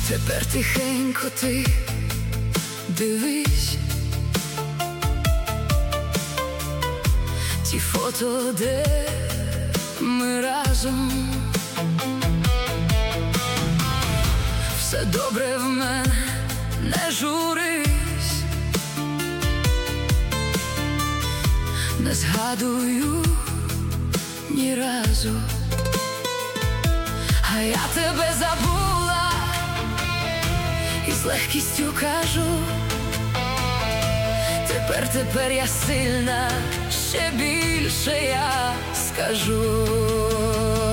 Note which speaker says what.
Speaker 1: Тепер тихенько ти дивись ті фото, де ми разом. Все добре в мене, не журись, не згадую ні разу, а я тебе забула і з легкістю кажу: тепер я сильна, ще більше я скажу.